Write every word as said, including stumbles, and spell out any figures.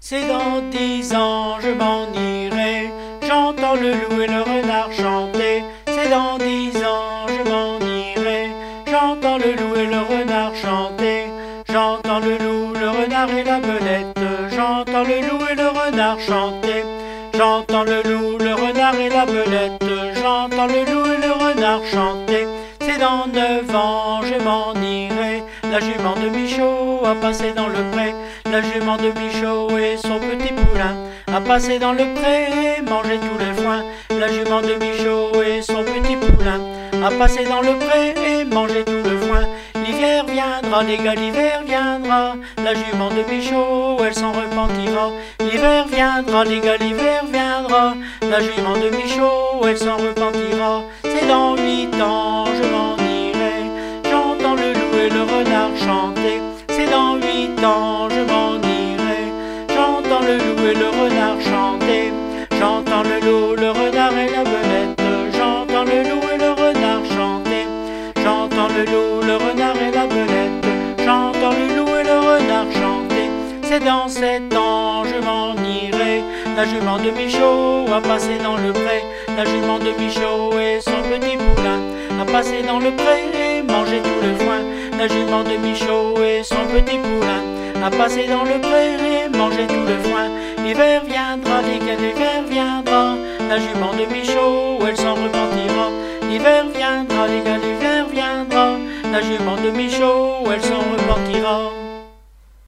C'est dans dix ans je m'en irai. J'entends le loup et le renard chanter. C'est dans dix ans je m'en irai. J'entends le loup et le renard chanter. J'entends le loup, le renard et la belette. J'entends le loup et le renard chanter. J'entends le loup, le renard et la belette. J'entends le loup et le renard chanter. C'est dans neuf ans je m'en irai. La jument de Michaud a passé dans le pré. La jument de Michaud et son petit poulain a passé dans le pré et mangé tout le foin. La jument de Michaud et son petit poulain a passé dans le pré et mangé tout le foin. L'hiver viendra, les gars, l'hiver viendra. La jument de Michaud, elle s'en repentira. L'hiver viendra, les gars, l'hiver viendra. La jument de Michaud, elle s'en repentira. C'est dans huit ans, je m'en irai. J'entends le loup et le renard chanter. C'est dans huit ans, je m'en irai. J'entends le loup et le renard chanter. J'entends le loup, le renard et la belette. J'entends le loup et le renard chanter. J'entends le loup, le renard et la belette. J'entends le loup et le renard chanter. C'est dans sept ans, je m'en irai. La jument de Michaud a passé dans le pré. La jument de Michaud et son petit poulain a passé dans le pré et mangé tout le foin. La jument de Michaud et son petit poulain a passé dans le pré et mangé tout le foin. L'hiver viendra, les gars, l'hiver viendra. La jument de Michaud, elle s'en repentira. L'hiver viendra, les gars, l'hiver viendra. La jument de Michaud, elle s'en repentira.